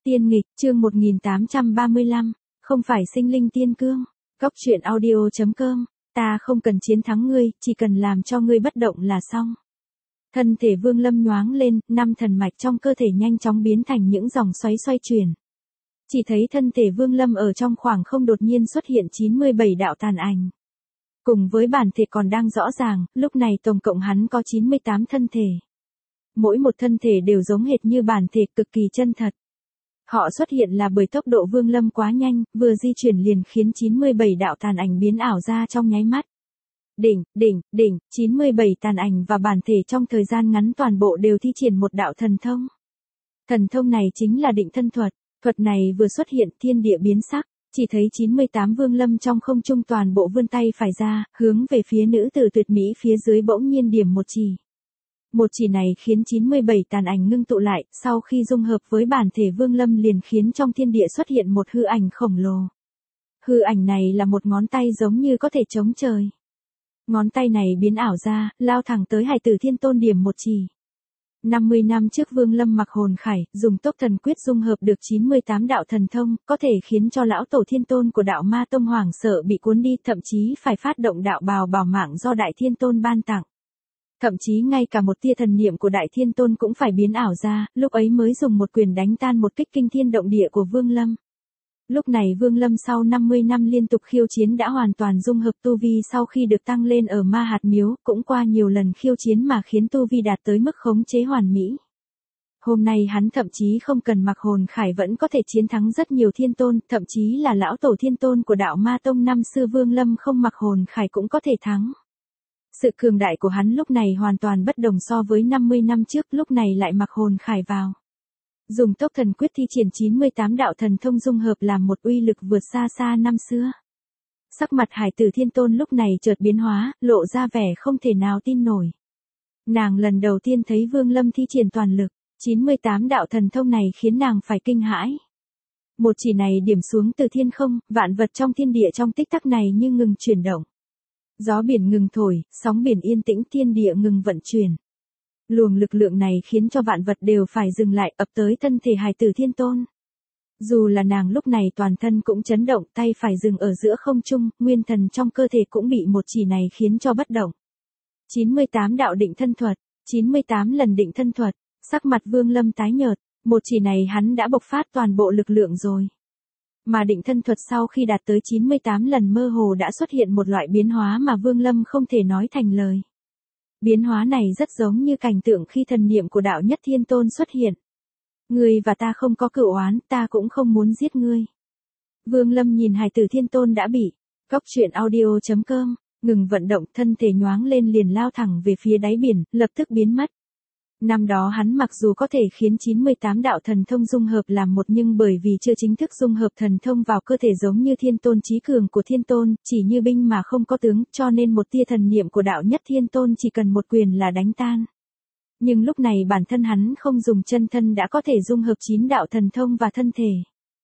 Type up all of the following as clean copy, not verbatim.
Tiên nghịch, chương 1835, không phải sinh linh tiên cương. Góc truyện audio.com, ta không cần chiến thắng ngươi, chỉ cần làm cho ngươi bất động là xong. Thân thể Vương Lâm nhoáng lên, 5 thần mạch trong cơ thể nhanh chóng biến thành những dòng xoáy xoay chuyển. Chỉ thấy thân thể Vương Lâm ở trong khoảng không đột nhiên xuất hiện 97 đạo tàn ảnh. Cùng với bản thể còn đang rõ ràng, lúc này tổng cộng hắn có 98 thân thể. Mỗi một thân thể đều giống hệt như bản thể, cực kỳ chân thật. Họ xuất hiện là bởi tốc độ Vương Lâm quá nhanh, vừa di chuyển liền khiến 97 đạo tàn ảnh biến ảo ra trong nháy mắt. Đỉnh, 97 tàn ảnh và bản thể trong thời gian ngắn toàn bộ đều thi triển một đạo thần thông. Thần thông này chính là định thân thuật, thuật này vừa xuất hiện thiên địa biến sắc, chỉ thấy 98 Vương Lâm trong không trung toàn bộ vươn tay phải ra, hướng về phía nữ tử tuyệt mỹ phía dưới bỗng nhiên điểm một chỉ. Một chỉ này khiến 97 tàn ảnh ngưng tụ lại, sau khi dung hợp với bản thể Vương Lâm liền khiến trong thiên địa xuất hiện một hư ảnh khổng lồ. Hư ảnh này là một ngón tay giống như có thể chống trời. Ngón tay này biến ảo ra, lao thẳng tới Hải Tử Thiên Tôn điểm một chỉ. 50 năm trước Vương Lâm mặc hồn khải, dùng tốc thần quyết dung hợp được 98 đạo thần thông, có thể khiến cho lão tổ Thiên Tôn của đạo Ma Tông hoảng sợ bị cuốn đi, thậm chí phải phát động đạo bào bảo mạng do Đại Thiên Tôn ban tặng. Thậm chí ngay cả một tia thần niệm của Đại Thiên Tôn cũng phải biến ảo ra, lúc ấy mới dùng một quyền đánh tan một kích kinh thiên động địa của Vương Lâm. Lúc này Vương Lâm sau 50 năm liên tục khiêu chiến đã hoàn toàn dung hợp tu vi sau khi được tăng lên ở Ma Hạt Miếu, cũng qua nhiều lần khiêu chiến mà khiến tu vi đạt tới mức khống chế hoàn mỹ. Hôm nay hắn thậm chí không cần mặc hồn khải vẫn có thể chiến thắng rất nhiều thiên tôn, thậm chí là lão tổ Thiên Tôn của đạo Ma Tông năm xưa Vương Lâm không mặc hồn khải cũng có thể thắng. Sự cường đại của hắn lúc này hoàn toàn bất đồng so với 50 năm trước, lúc này lại mặc hồn khải vào. Dùng tốc thần quyết thi triển 98 đạo thần thông dung hợp làm một uy lực vượt xa xa năm xưa. Sắc mặt Hải Tử Thiên Tôn lúc này chợt biến hóa, lộ ra vẻ không thể nào tin nổi. Nàng lần đầu tiên thấy Vương Lâm thi triển toàn lực, 98 đạo thần thông này khiến nàng phải kinh hãi. Một chỉ này điểm xuống từ thiên không, vạn vật trong thiên địa trong tích tắc này như ngừng chuyển động. Gió biển ngừng thổi, sóng biển yên tĩnh, thiên địa ngừng vận chuyển. Luồng lực lượng này khiến cho vạn vật đều phải dừng lại, ập tới thân thể Hải Tử Thiên Tôn. Dù là nàng lúc này toàn thân cũng chấn động, tay phải dừng ở giữa không trung, nguyên thần trong cơ thể cũng bị một chỉ này khiến cho bất động. 98 đạo định thân thuật, 98 lần định thân thuật, sắc mặt Vương Lâm tái nhợt, một chỉ này hắn đã bộc phát toàn bộ lực lượng rồi. Mà định thân thuật sau khi đạt tới 98 lần mơ hồ đã xuất hiện một loại biến hóa mà Vương Lâm không thể nói thành lời. Biến hóa này rất giống như cảnh tượng khi thần niệm của đạo nhất Thiên Tôn xuất hiện. Ngươi và ta không có cựu oán, ta cũng không muốn giết ngươi. Vương Lâm nhìn Hải Tử Thiên Tôn đã bị. Góc truyện audio.com, ngừng vận động, thân thể nhoáng lên liền lao thẳng về phía đáy biển, lập tức biến mất. Năm đó hắn mặc dù có thể khiến 98 đạo thần thông dung hợp làm một nhưng bởi vì chưa chính thức dung hợp thần thông vào cơ thể giống như Thiên Tôn chí cường của Thiên Tôn, chỉ như binh mà không có tướng, cho nên một tia thần niệm của đạo nhất Thiên Tôn chỉ cần một quyền là đánh tan. Nhưng lúc này bản thân hắn không dùng chân thân đã có thể dung hợp 9 đạo thần thông và thân thể.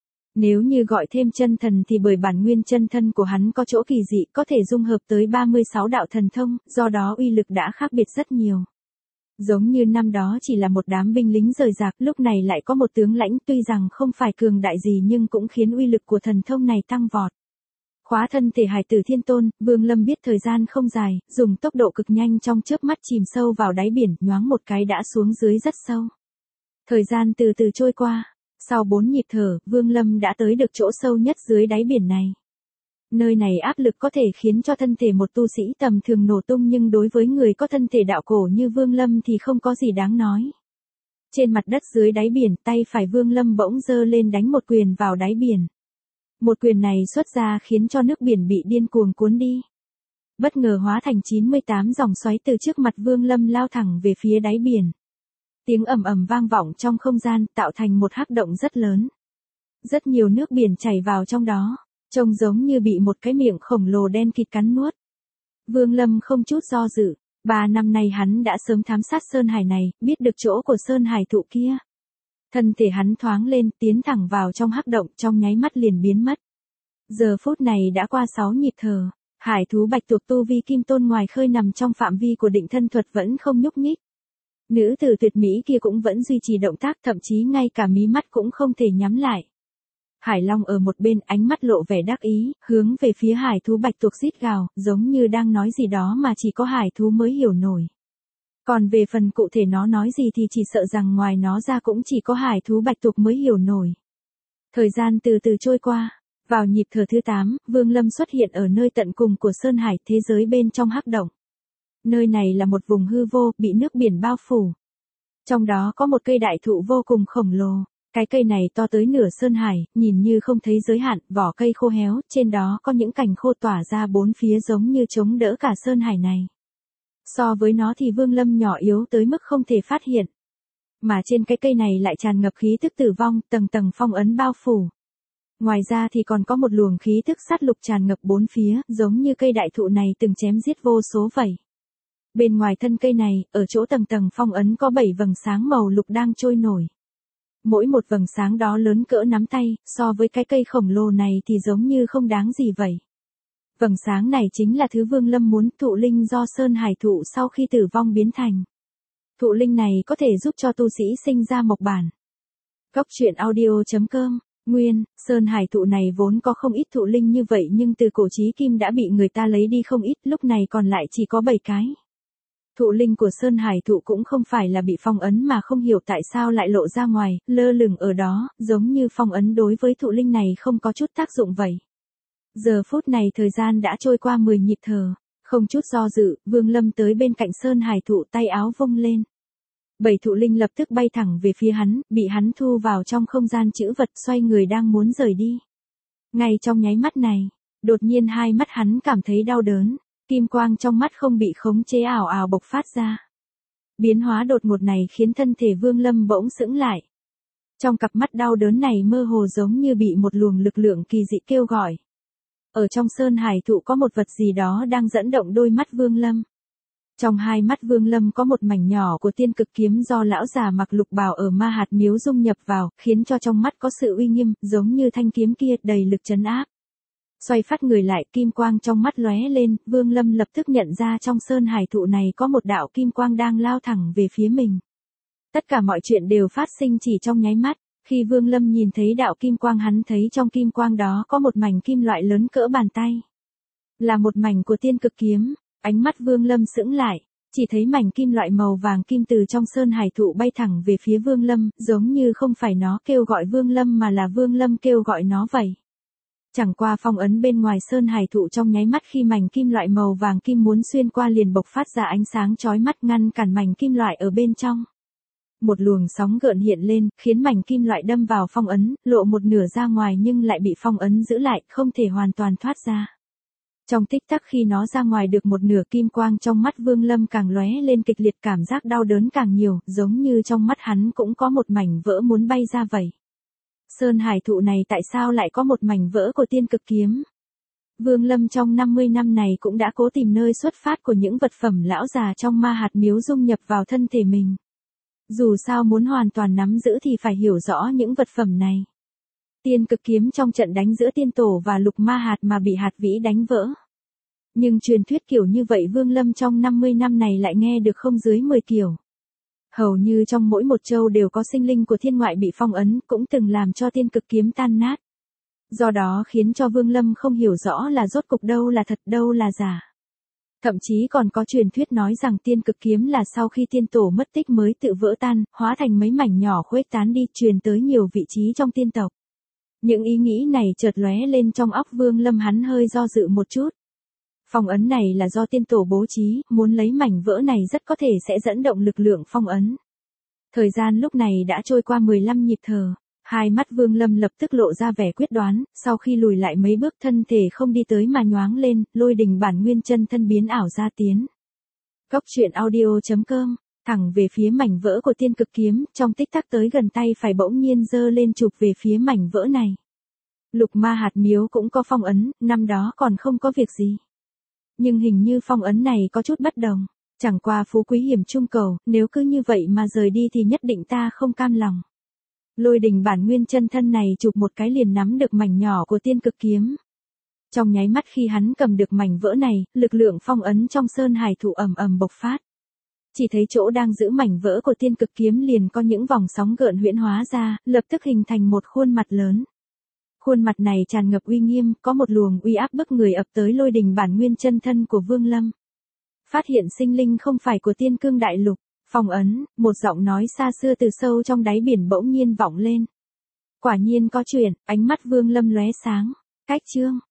Nếu như gọi thêm chân thần thì bởi bản nguyên chân thân của hắn có chỗ kỳ dị, có thể dung hợp tới 36 đạo thần thông, do đó uy lực đã khác biệt rất nhiều. Giống như năm đó chỉ là một đám binh lính rời rạc, lúc này lại có một tướng lãnh tuy rằng không phải cường đại gì nhưng cũng khiến uy lực của thần thông này tăng vọt. Khóa thân thể Hải Tử Thiên Tôn, Vương Lâm biết thời gian không dài, dùng tốc độ cực nhanh trong chớp mắt chìm sâu vào đáy biển, nhoáng một cái đã xuống dưới rất sâu. Thời gian từ từ trôi qua, sau 4 nhịp thở, Vương Lâm đã tới được chỗ sâu nhất dưới đáy biển này. Nơi này áp lực có thể khiến cho thân thể một tu sĩ tầm thường nổ tung nhưng đối với người có thân thể đạo cổ như Vương Lâm thì không có gì đáng nói. Trên mặt đất dưới đáy biển, tay phải Vương Lâm bỗng giơ lên đánh một quyền vào đáy biển. Một quyền này xuất ra khiến cho nước biển bị điên cuồng cuốn đi. Bất ngờ hóa thành 98 dòng xoáy từ trước mặt Vương Lâm lao thẳng về phía đáy biển. Tiếng ầm ầm vang vọng trong không gian tạo thành một hắc động rất lớn. Rất nhiều nước biển chảy vào trong đó. Trông giống như bị một cái miệng khổng lồ đen kịt cắn nuốt. Vương Lâm không chút do dự, 3 năm nay hắn đã sớm thám sát Sơn Hải này, biết được chỗ của Sơn Hải thụ kia. Thân thể hắn thoáng lên, tiến thẳng vào trong hắc động, trong nháy mắt liền biến mất. Giờ phút này đã qua 6 nhịp thở, hải thú bạch tuộc tu vi kim tôn ngoài khơi nằm trong phạm vi của định thân thuật vẫn không nhúc nhích. Nữ tử tuyệt mỹ kia cũng vẫn duy trì động tác, thậm chí ngay cả mí mắt cũng không thể nhắm lại. Hải Long ở một bên, ánh mắt lộ vẻ đắc ý, hướng về phía hải thú bạch tuộc rít gào, giống như đang nói gì đó mà chỉ có hải thú mới hiểu nổi. Còn về phần cụ thể nó nói gì thì chỉ sợ rằng ngoài nó ra cũng chỉ có hải thú bạch tuộc mới hiểu nổi. Thời gian từ từ trôi qua. Vào nhịp thở thứ 8, Vương Lâm xuất hiện ở nơi tận cùng của Sơn Hải, thế giới bên trong hắc động. Nơi này là một vùng hư vô, bị nước biển bao phủ. Trong đó có một cây đại thụ vô cùng khổng lồ. Cái cây này to tới nửa Sơn Hải, nhìn như không thấy giới hạn, vỏ cây khô héo, trên đó có những cành khô tỏa ra bốn phía giống như chống đỡ cả Sơn Hải này. So với nó thì Vương Lâm nhỏ yếu tới mức không thể phát hiện. Mà trên cái cây này lại tràn ngập khí tức tử vong, tầng tầng phong ấn bao phủ. Ngoài ra thì còn có một luồng khí tức sát lục tràn ngập bốn phía, giống như cây đại thụ này từng chém giết vô số vậy. Bên ngoài thân cây này, ở chỗ tầng tầng phong ấn có 7 vầng sáng màu lục đang trôi nổi. Mỗi một vầng sáng đó lớn cỡ nắm tay, so với cái cây khổng lồ này thì giống như không đáng gì vậy. Vầng sáng này chính là thứ Vương Lâm muốn, thụ linh do Sơn Hải thụ sau khi tử vong biến thành. Thụ linh này có thể giúp cho tu sĩ sinh ra mộc bản. Góc truyện audio.com. Nguyên, Sơn Hải thụ này vốn có không ít thụ linh như vậy nhưng từ cổ chí kim đã bị người ta lấy đi không ít, lúc này còn lại chỉ có 7 cái. Thụ linh của Sơn Hải thụ cũng không phải là bị phong ấn mà không hiểu tại sao lại lộ ra ngoài, lơ lửng ở đó, giống như phong ấn đối với thụ linh này không có chút tác dụng vậy. Giờ phút này thời gian đã trôi qua 10 nhịp thở, không chút do dự, Vương Lâm tới bên cạnh Sơn Hải thụ, tay áo vung lên. 7 thụ linh lập tức bay thẳng về phía hắn, bị hắn thu vào trong không gian trữ vật, xoay người đang muốn rời đi. Ngay trong nháy mắt này, đột nhiên hai mắt hắn cảm thấy đau đớn, kim quang trong mắt không bị khống chế ảo ảo bộc phát ra. Biến hóa đột ngột này khiến thân thể Vương Lâm bỗng sững lại. Trong cặp mắt đau đớn này mơ hồ giống như bị một luồng lực lượng kỳ dị kêu gọi. Ở trong Sơn Hải thụ có một vật gì đó đang dẫn động đôi mắt Vương Lâm. Trong hai mắt Vương Lâm có một mảnh nhỏ của tiên cực kiếm do lão già mặc lục bào ở ma hạt miếu dung nhập vào, khiến cho trong mắt có sự uy nghiêm, giống như thanh kiếm kia đầy lực trấn áp. Xoay phát người lại, kim quang trong mắt lóe lên, Vương Lâm lập tức nhận ra trong Sơn Hải thụ này có một đạo kim quang đang lao thẳng về phía mình. Tất cả mọi chuyện đều phát sinh chỉ trong nháy mắt, khi Vương Lâm nhìn thấy đạo kim quang hắn thấy trong kim quang đó có một mảnh kim loại lớn cỡ bàn tay. Là một mảnh của tiên cực kiếm. Ánh mắt Vương Lâm sững lại, chỉ thấy mảnh kim loại màu vàng kim từ trong Sơn Hải thụ bay thẳng về phía Vương Lâm, giống như không phải nó kêu gọi Vương Lâm mà là Vương Lâm kêu gọi nó vậy. Chẳng qua phong ấn bên ngoài Sơn Hải thụ trong nháy mắt khi mảnh kim loại màu vàng kim muốn xuyên qua liền bộc phát ra ánh sáng chói mắt ngăn cản mảnh kim loại ở bên trong. Một luồng sóng gợn hiện lên, khiến mảnh kim loại đâm vào phong ấn, lộ một nửa ra ngoài nhưng lại bị phong ấn giữ lại, không thể hoàn toàn thoát ra. Trong tích tắc khi nó ra ngoài được một nửa, kim quang trong mắt Vương Lâm càng lóe lên kịch liệt, cảm giác đau đớn càng nhiều, giống như trong mắt hắn cũng có một mảnh vỡ muốn bay ra vậy. Sơn Hải thụ này tại sao lại có một mảnh vỡ của tiên cực kiếm? Vương Lâm trong 50 năm này cũng đã cố tìm nơi xuất phát của những vật phẩm lão già trong ma hạt miếu dung nhập vào thân thể mình. Dù sao muốn hoàn toàn nắm giữ thì phải hiểu rõ những vật phẩm này. Tiên cực kiếm trong trận đánh giữa tiên tổ và lục ma hạt mà bị hạt vĩ đánh vỡ. Nhưng truyền thuyết kiểu như vậy Vương Lâm trong 50 năm này lại nghe được không dưới 10 kiểu. Hầu như trong mỗi một châu đều có sinh linh của thiên ngoại bị phong ấn, cũng từng làm cho tiên cực kiếm tan nát. Do đó khiến cho Vương Lâm không hiểu rõ là rốt cục đâu là thật đâu là giả. Thậm chí còn có truyền thuyết nói rằng tiên cực kiếm là sau khi tiên tổ mất tích mới tự vỡ tan, hóa thành mấy mảnh nhỏ khuếch tán đi, truyền tới nhiều vị trí trong tiên tộc. Những ý nghĩ này chợt lóe lên trong óc Vương Lâm, hắn hơi do dự một chút. Phong ấn này là do tiên tổ bố trí, muốn lấy mảnh vỡ này rất có thể sẽ dẫn động lực lượng phong ấn. Thời gian lúc này đã trôi qua 15 nhịp thở, hai mắt Vương Lâm lập tức lộ ra vẻ quyết đoán, sau khi lùi lại mấy bước thân thể không đi tới mà nhoáng lên, lôi đình bản nguyên chân thân biến ảo ra tiến. Góc truyện audio.com, thẳng về phía mảnh vỡ của tiên cực kiếm, trong tích tắc tới gần tay phải bỗng nhiên giơ lên chụp về phía mảnh vỡ này. Lục ma hạt miếu cũng có phong ấn, năm đó còn không có việc gì. Nhưng hình như phong ấn này có chút bất đồng, chẳng qua phú quý hiểm trung cầu, nếu cứ như vậy mà rời đi thì nhất định ta không cam lòng. Lôi đình bản nguyên chân thân này chụp một cái liền nắm được mảnh nhỏ của tiên cực kiếm. Trong nháy mắt khi hắn cầm được mảnh vỡ này, lực lượng phong ấn trong Sơn Hải thụ ầm ầm bộc phát. chỉ thấy chỗ đang giữ mảnh vỡ của tiên cực kiếm liền có những vòng sóng gợn huyễn hóa ra, lập tức hình thành một khuôn mặt lớn. Khuôn mặt này tràn ngập uy nghiêm, có một luồng uy áp bức người ập tới lôi đình bản nguyên chân thân của Vương Lâm. Phát hiện sinh linh không phải của Tiên Cương Đại Lục, phong ấn, một giọng nói xa xưa từ sâu trong đáy biển bỗng nhiên vọng lên. Quả nhiên có chuyện, ánh mắt Vương Lâm lóe sáng. Cách chương